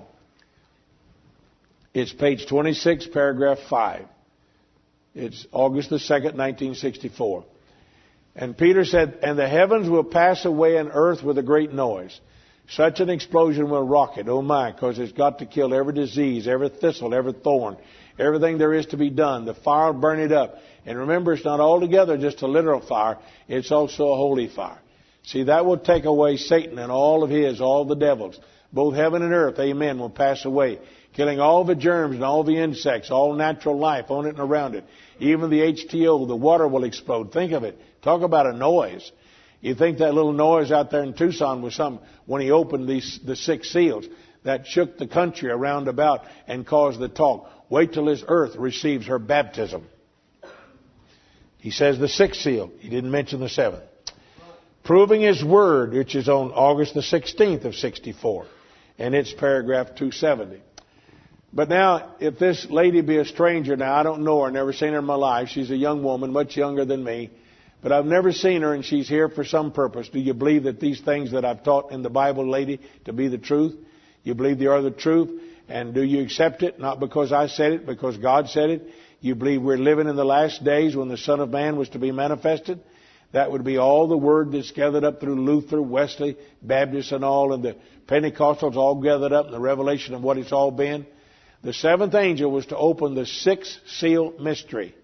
It's page twenty-six, paragraph five. It's August the second, nineteen sixty-four. And Peter said, and the heavens will pass away and earth with a great noise. Such an explosion will rock it. Oh my, because it's got to kill every disease, every thistle, every thorn, everything there is to be done. The fire will burn it up. And remember, it's not altogether just a literal fire. It's also a holy fire. See, that will take away Satan and all of his, all the devils. Both heaven and earth, amen, will pass away. Killing all the germs and all the insects, all natural life on it and around it. Even the H two O, the water will explode. Think of it. Talk about a noise. You think that little noise out there in Tucson was some, when he opened these, the six seals, that shook the country around about and caused the talk. Wait till this earth receives her baptism. He says the sixth seal. He didn't mention the seventh. Proving His word, which is on August the sixteenth of sixty-four. And it's paragraph two seventy. But now, if this lady be a stranger, now I don't know her, never seen her in my life. She's a young woman, much younger than me. But I've never seen her, and she's here for some purpose. Do you believe that these things that I've taught in the Bible, lady, to be the truth? You believe they are the truth? And do you accept it? Not because I said it, because God said it. You believe we're living in the last days when the Son of Man was to be manifested? That would be all the word that's gathered up through Luther, Wesley, Baptists and all, and the Pentecostals all gathered up in the revelation of what it's all been. The seventh angel was to open the sixth seal mystery.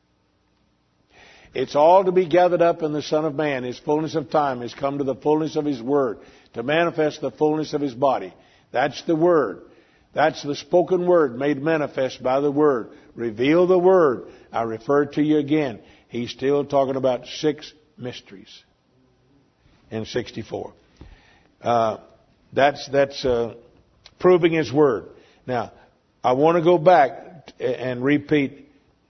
It's all to be gathered up in the Son of Man. His fullness of time has come to the fullness of His word, to manifest the fullness of His body. That's the word. That's the spoken word made manifest by the word. Reveal the word. I refer to you again. He's still talking about six mysteries in sixty-four. Uh, that's that's uh, proving His Word. Now, I want to go back and repeat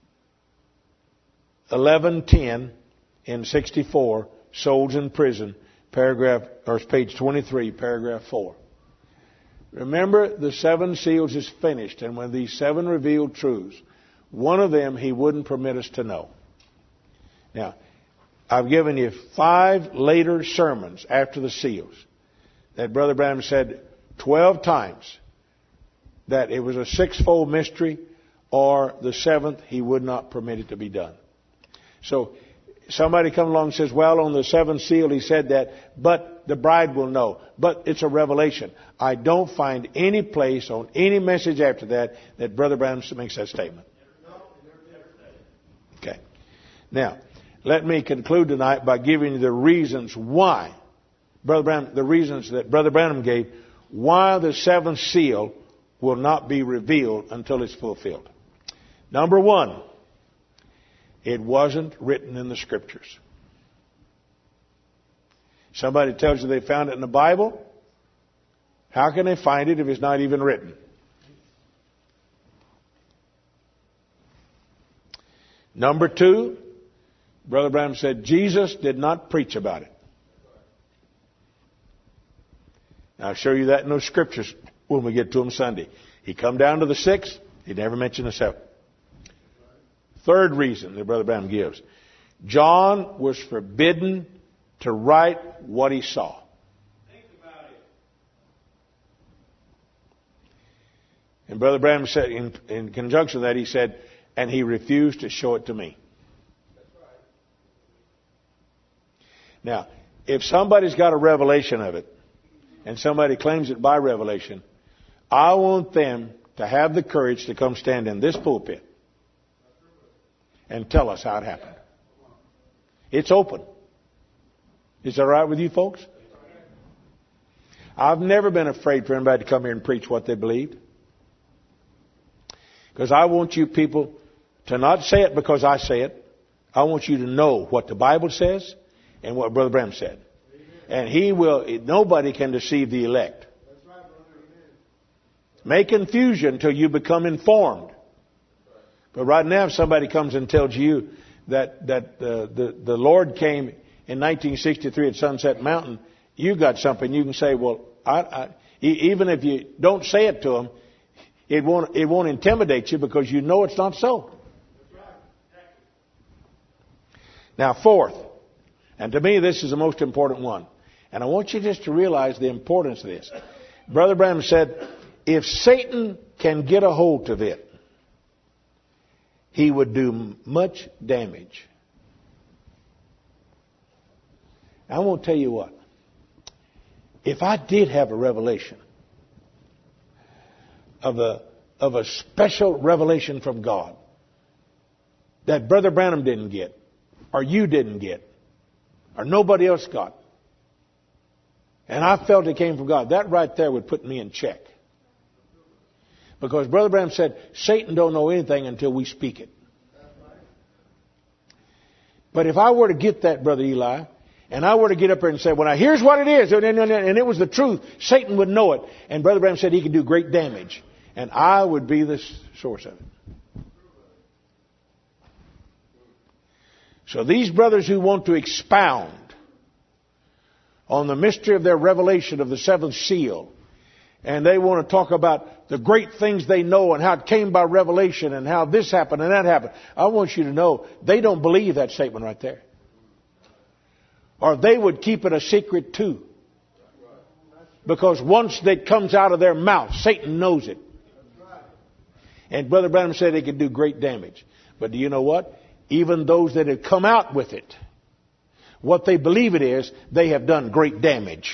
eleven ten in sixty-four, Souls in Prison, paragraph, or page twenty-three, paragraph four. Remember, the seven seals is finished, and when these seven revealed truths, one of them He wouldn't permit us to know. Now, I've given you five later sermons after the seals that Brother Branham said twelve times that it was a sixfold mystery, or the seventh He would not permit it to be done. So somebody comes along and says, well, on the seventh seal He said that, but the bride will know. But it's a revelation. I don't find any place on any message after that that Brother Branham makes that statement. Okay. Now, let me conclude tonight by giving you the reasons why, Brother Branham, the reasons that Brother Branham gave, why the seventh seal will not be revealed until it's fulfilled. Number one, it wasn't written in the Scriptures. Somebody tells you they found it in the Bible. How can they find it if it's not even written? Number two, Brother Branham said Jesus did not preach about it. I'll show you that in those scriptures when we get to them Sunday. He come down to the sixth, he never mentioned the seventh. Third reason that Brother Branham gives. John was forbidden to write what he saw. Think about it. And Brother Branham said, in, in conjunction with that, he said, and he refused to show it to me. That's right. Now, if somebody's got a revelation of it, and somebody claims it by revelation, I want them to have the courage to come stand in this pulpit and tell us how it happened. It's open. Is that all right with you folks? I've never been afraid for anybody to come here and preach what they believed. Because I want you people to not say it because I say it. I want you to know what the Bible says and what Brother Branham said. And he will, nobody can deceive the elect. Make confusion until you become informed. But right now, if somebody comes and tells you that that uh, the the Lord came in nineteen sixty-three at Sunset Mountain, you got something you can say. Well, I, I, even if you don't say it to them, it won't it won't intimidate you because you know it's not so. Now, fourth, and to me this is the most important one, and I want you just to realize the importance of this. Brother Branham said, if Satan can get a hold of it, he would do much damage. I won't tell you what. If I did have a revelation of a of a special revelation from God that Brother Branham didn't get, or you didn't get, or nobody else got, and I felt it came from God, that right there would put me in check. Because Brother Branham said, Satan don't know anything until we speak it. But if I were to get that, Brother Eli, and I were to get up there and say, well, now here's what it is, and it was the truth, Satan would know it. And Brother Branham said he could do great damage. And I would be the source of it. So these brothers who want to expound on the mystery of their revelation of the seventh seal, and they want to talk about the great things they know and how it came by revelation and how this happened and that happened. I want you to know they don't believe that statement right there. Or they would keep it a secret too. Because once it comes out of their mouth, Satan knows it. And Brother Branham said it could do great damage. But do you know what? Even those that have come out with it, what they believe it is, they have done great damage.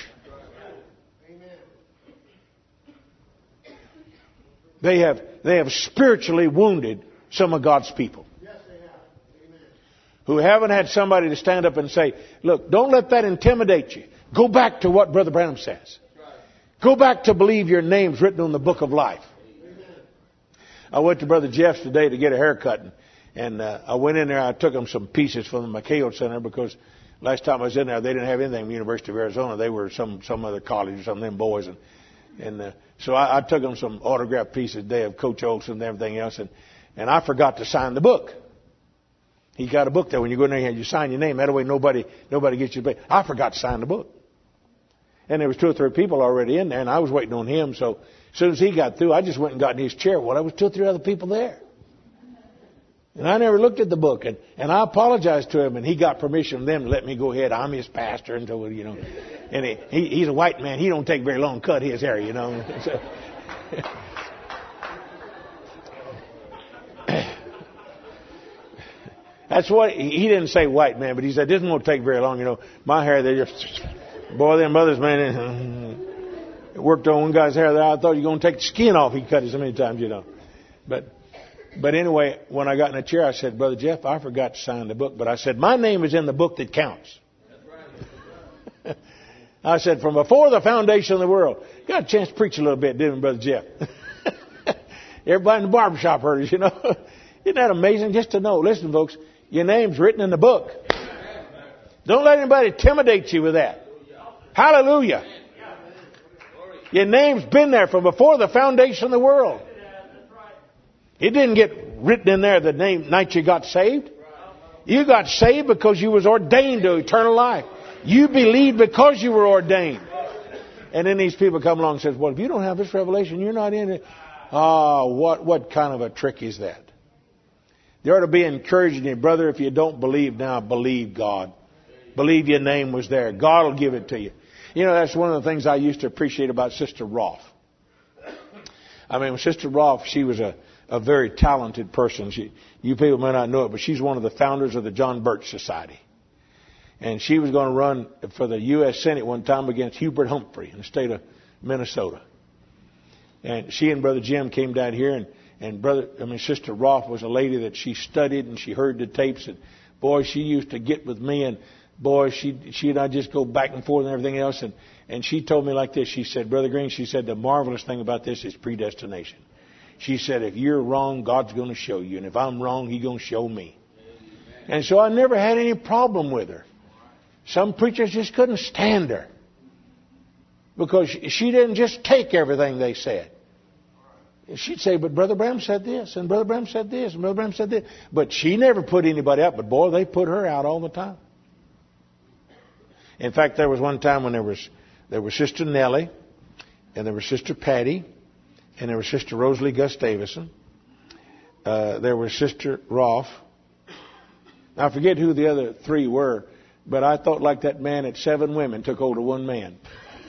They have, they have spiritually wounded some of God's people. Yes, they have. Amen. Who haven't had somebody to stand up and say, look, don't let that intimidate you. Go back to what Brother Branham says. Right. Go back to believe your name's written on the book of life. Amen. I went to Brother Jeff's today to get a haircut. And, and uh, I went in there, I took him some pieces from the McHale Center because last time I was in there, they didn't have anything from the University of Arizona. They were some, some other college or some of them boys. And And uh, so I, I took him some autographed pieces today of Coach Olson and everything else, and, and I forgot to sign the book. He got a book there. When you go in there, you sign your name. That way nobody nobody gets you paid. I forgot to sign the book. And there was two or three people already in there, and I was waiting on him. So as soon as he got through, I just went and got in his chair. Well, there was two or three other people there. And I never looked at the book. And, and I apologized to him, and he got permission from them to let me go ahead. I'm his pastor. And so, you know, and he, he, he's a white man. He don't take very long to cut his hair, you know. So, that's what, he didn't say white man, but he said, this won't take very long, you know. My hair, they just, boy, them mothers, man, it worked on one guy's hair there. I thought you were going to take the skin off. He cut it so many times, you know. But, but anyway, when I got in the chair, I said, Brother Jeff, I forgot to sign the book. But I said, my name is in the book that counts. I said, from before the foundation of the world. Got a chance to preach a little bit, didn't we, Brother Jeff? Everybody in the barbershop heard us, you know. Isn't that amazing just to know? Listen, folks, your name's written in the book. Don't let anybody intimidate you with that. Hallelujah. Your name's been there from before the foundation of the world. It didn't get written in there the name, night you got saved. You got saved because you was ordained to eternal life. You believed because you were ordained. And then these people come along and says, well, if you don't have this revelation, you're not in it. Ah, oh, what, what kind of a trick is that? They ought to be encouraging you, brother, if you don't believe now, believe God. Believe your name was there. God will give it to you. You know, that's one of the things I used to appreciate about Sister Rolfe. I mean, Sister Rolfe, she was a, a very talented person. She, you people may not know it, but she's one of the founders of the John Birch Society. And she was going to run for the U S Senate one time against Hubert Humphrey in the state of Minnesota. And she and Brother Jim came down here, and, and brother, I mean, Sister Rolfe was a lady that she studied and she heard the tapes. And boy, she used to get with me, and boy, she she and I just go back and forth and everything else. And, and she told me like this. She said, Brother Green, she said, the marvelous thing about this is predestination. She said, if you're wrong, God's going to show you. And if I'm wrong, He's going to show me. And so I never had any problem with her. Some preachers just couldn't stand her because she didn't just take everything they said. She'd say, but Brother Branham said this, and Brother Branham said this, and Brother Branham said this. But she never put anybody out. But boy, they put her out all the time. In fact, there was one time when there was there was Sister Nellie, and there was Sister Patty, and there was Sister Rosalie Gus Davison. Uh, there was Sister Rolfe. I forget who the other three were, but I thought like that man at seven women took hold of one man.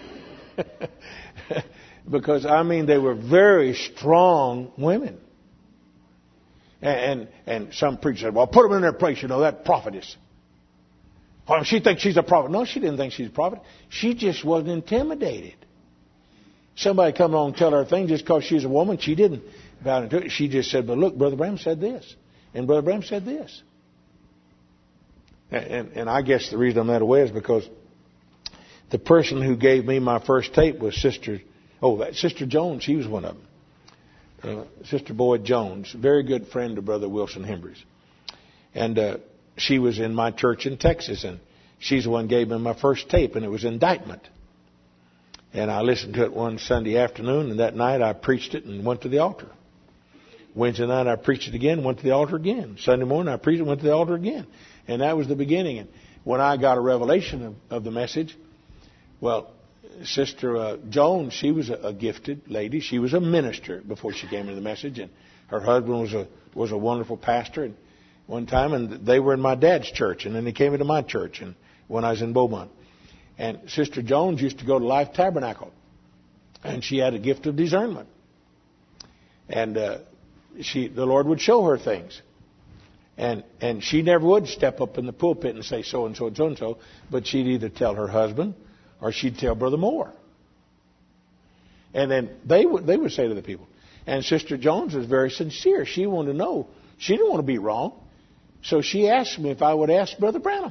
Because, I mean, they were very strong women. And, and, and some preachers said, well, put them in their place, you know, that prophetess. Well, she thinks she's a prophet. No, she didn't think she's a prophet. She just wasn't intimidated. Somebody come along and tell her a thing just because she's a woman. She didn't bow into it. She just said, but look, Brother Branham said this. And Brother Branham said this. And, and, and I guess the reason I'm that way is because the person who gave me my first tape was Sister, oh, that Sister Jones. She was one of them. Uh, Sister Boyd Jones, very good friend of Brother Wilson Hembries. And uh, she was in my church in Texas, and she's the one who gave me my first tape, and it was Indictment. And I listened to it one Sunday afternoon, and that night I preached it and went to the altar. Wednesday night I preached it again, went to the altar again. Sunday morning I preached it, went to the altar again. And that was the beginning. And when I got a revelation of, of the message, well, Sister uh, Jones, she was a, a gifted lady. She was a minister before she came into the message, and her husband was a was a wonderful pastor. And one time, and they were in my dad's church, and then they came into my church, and when I was in Beaumont. And Sister Jones used to go to Life Tabernacle, and she had a gift of discernment. And uh, she, the Lord would show her things. And and she never would step up in the pulpit and say so and so and so and so, but she'd either tell her husband or she'd tell Brother Moore. And then they would they would say to the people. And Sister Jones was very sincere. She wanted to know. She didn't want to be wrong. So she asked me if I would ask Brother Branham.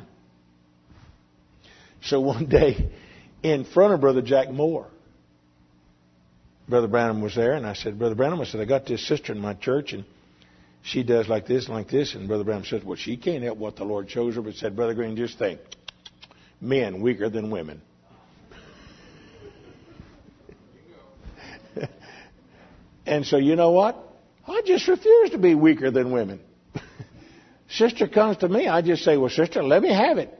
So one day, in front of Brother Jack Moore, Brother Branham was there, and I said, Brother Branham, I said, I got this sister in my church, and she does like this and like this. And Brother Branham said, well, she can't help what the Lord shows her, but said, Brother Green, just think, men weaker than women. And so you know what? I just refuse to be weaker than women. Sister comes to me, I just say, well, sister, let me have it.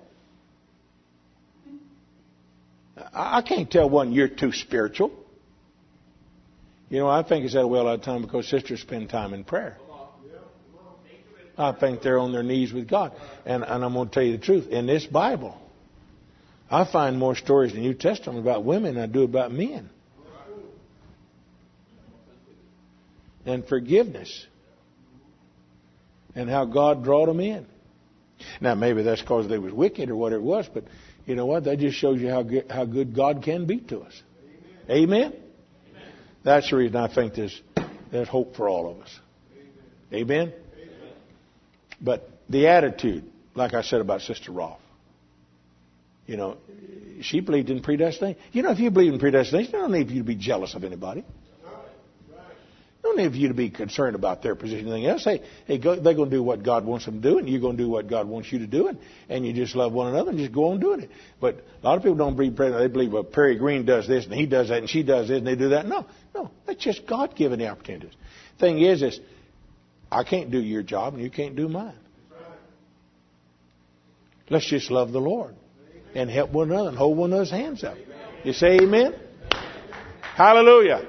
I can't tell one, you're too spiritual. You know, I think it's that way a lot of time because sisters spend time in prayer. I think they're on their knees with God. And, and I'm going to tell you the truth. In this Bible, I find more stories in the New Testament about women than I do about men. And forgiveness. And how God brought them in. Now, maybe that's because they was wicked or whatever it was, but you know what? That just shows you how good, how good God can be to us. Amen? Amen? Amen. That's the reason I think there's, there's hope for all of us. Amen? Amen? But the attitude, like I said about Sister Rolfe, you know, she believed in predestination. You know, if you believe in predestination, there don't need you to be jealous of anybody. There don't need you to be concerned about their position or anything else. Hey, hey go, they're going to do what God wants them to do, and you're going to do what God wants you to do, and, and you just love one another and just go on doing it. But a lot of people don't believe predestination. They believe, well, Perry Green does this, and he does that, and she does this, and they do that. No, no, that's just God giving the opportunities. Thing is, is I can't do your job, and you can't do mine. Let's just love the Lord and help one another and hold one another's hands up. You say amen? Hallelujah.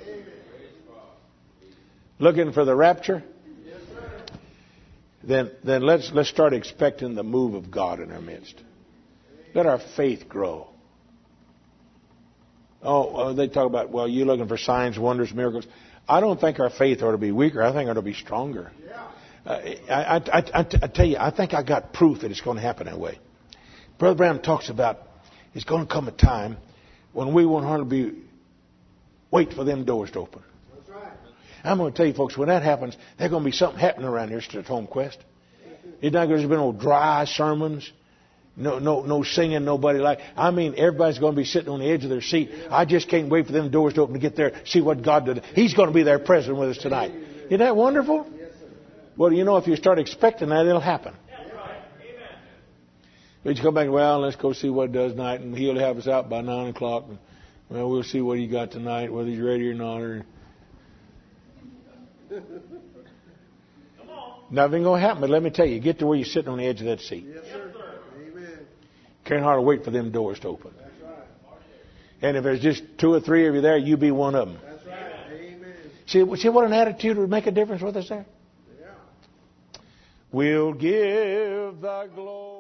Looking for the rapture? Then, then let's let's start expecting the move of God in our midst. Let our faith grow. Oh, uh, they talk about, well, you're looking for signs, wonders, miracles. I don't think our faith ought to be weaker. I think it ought to be stronger. Uh, I, I, I, I tell you, I think I got proof that it's going to happen that way. Brother Branham talks about it's going to come a time when we won't hardly be wait for them doors to open. That's right. I'm going to tell you, folks, when that happens, there's going to be something happening around here at Home Quest. It's not going to be no dry sermons, no, no, no singing, nobody like. I mean, everybody's going to be sitting on the edge of their seat. I just can't wait for them doors to open to get there, see what God did. He's going to be there present with us tonight. Isn't that wonderful? Well, you know, if you start expecting that, it'll happen. That's right. Amen. But you come back, well, let's go see what he does tonight, and he'll have us out by nine o'clock. And, well, we'll see what he got tonight, whether he's ready or not. Or... Come on. Nothing going to happen, but let me tell you, get to where you're sitting on the edge of that seat. Yes, sir. Amen. Can't hardly wait for them doors to open. That's right. And if there's just two or three of you there, you be one of them. That's right. Amen. See, see what an attitude would make a difference with us there? We'll give the glory.